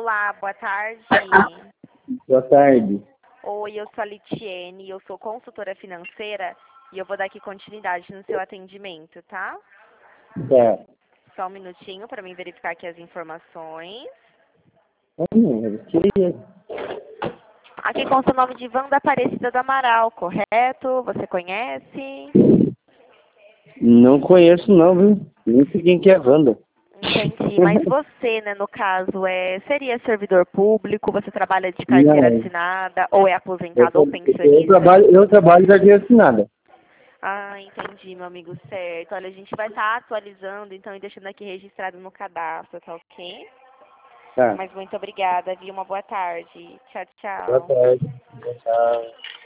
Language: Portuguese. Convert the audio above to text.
Olá, boa tarde. Boa tarde. Oi, eu sou a Litiene, eu sou consultora financeira e eu vou dar aqui continuidade no seu atendimento, tá? Certo. Só um minutinho para mim verificar aqui as informações. Queria. Aqui consta o nome de Wanda Aparecida do Amaral, correto? Você conhece? Não conheço não, viu? Nem sei quem que é a Wanda. Entendi, mas você, né, no caso, seria servidor público, você trabalha de carteira Não, assinada, ou é eu, aposentado ou pensionista? eu trabalho da carteira assinada. Ah, entendi, meu amigo, certo. Olha, a gente vai estar atualizando, então, e deixando aqui registrado no cadastro, tá ok? Tá. Mas muito obrigada, viu? Uma boa tarde. Tchau, Boa tchau. tarde. Tchau.